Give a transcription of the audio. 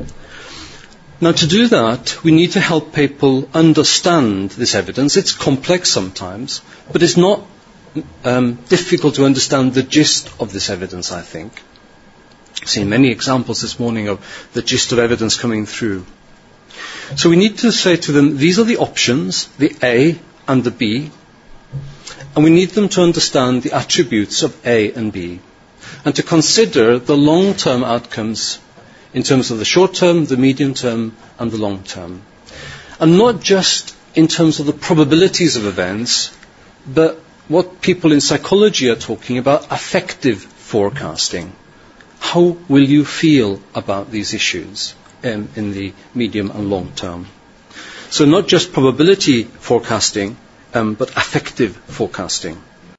Now, to do that, we need to help people understand this evidence. It's complex sometimes, but it's not difficult to understand the gist of this evidence, I think. I've seen many examples this morning of the gist of evidence coming through. So we need to say to them, these are the options, the A and the B, and we need them to understand the attributes of A and B, and to consider the long-term outcomes in terms of the short term, the medium term, and the long term. And not just in terms of the probabilities of events, but what people in psychology are talking about, affective forecasting. How will you feel about these issues in the medium and long term? So not just probability forecasting, but affective forecasting.